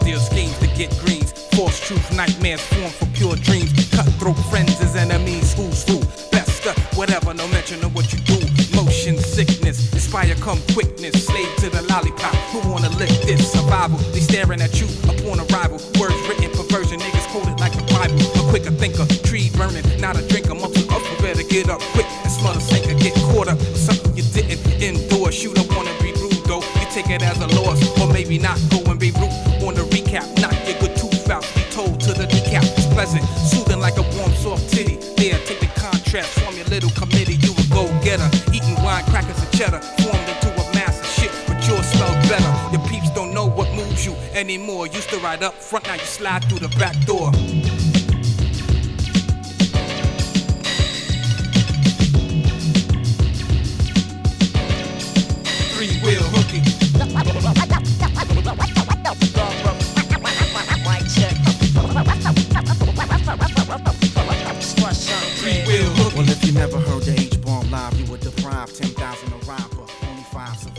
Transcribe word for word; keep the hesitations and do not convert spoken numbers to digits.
Steal schemes to get greens. False truth, nightmares form for pure dreams. Cutthroat friends as enemies. Who's who? Best of whatever, no mention of what you do. Motion sickness, inspire come quickness. Slave to the lollipop, who wanna lick this? Survival, they staring at you upon arrival. Words written, perversion, niggas quoted like the Bible. A quicker thinker, tree burning, not a drinker. Muscle up, you better get up quick and smell the sinker. Get caught up with something you didn't endorse. You don't wanna be rude though, you take it as a loss. Or maybe not, go and be rude on the recap. Knock your good tooth out, be told to the kneecap. It's pleasant, soothing like a warm soft titty. There, take the contrast, form your little committee. You a go-getter, eating wine, crackers and cheddar. Formed into a mass of shit, but yours smells better. Your peeps don't know what moves you anymore. Used to ride up front, now you slide through the back door. Three-wheel hooky. Well, if you never heard the H-Bomb live, you were deprived ten thousand a rhyme for only five survivors.